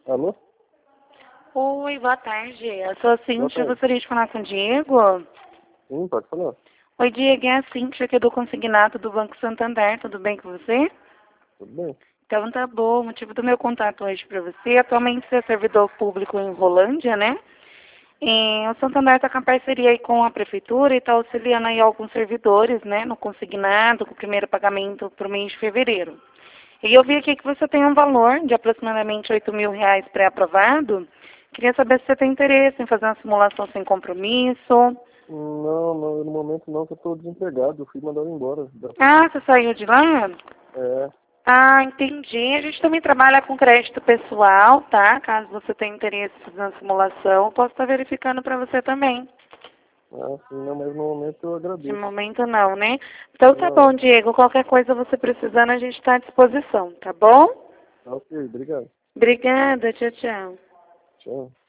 Alô? Oi, boa tarde. Eu sou a Boa Cíntia, eu tarde. gostaria de falar com o Diego. Sim, pode falar. Oi, Diego, é a Cíntia aqui do Consignado do Banco Santander, tudo bem com você? Tudo bem? Então tá bom, o motivo do meu contato hoje para você, atualmente você é servidor público em Rolândia, né? E o Santander está com parceria aí com a prefeitura e está auxiliando aí alguns servidores, né, no consignado, com o primeiro pagamento para o mês de fevereiro. E eu vi aqui que você tem um valor de aproximadamente R$ 8.000 pré-aprovado. Queria saber se você tem interesse em fazer uma simulação sem compromisso. Não, não, eu no momento não, que eu tô desempregado. Eu fui mandado embora. Ah, você saiu de lá? É, Ah, entendi. A gente também trabalha com crédito pessoal, tá? Caso você tenha interesse em fazer uma simulação, eu posso estar verificando para você também. sim, não, mas no momento eu De agradeço. momento não, né? Então tá bom, Não, Diego. Qualquer coisa você precisando, a gente está à disposição, tá bom? tá ok, obrigado. Obrigada, tchau, tchau. Tchau.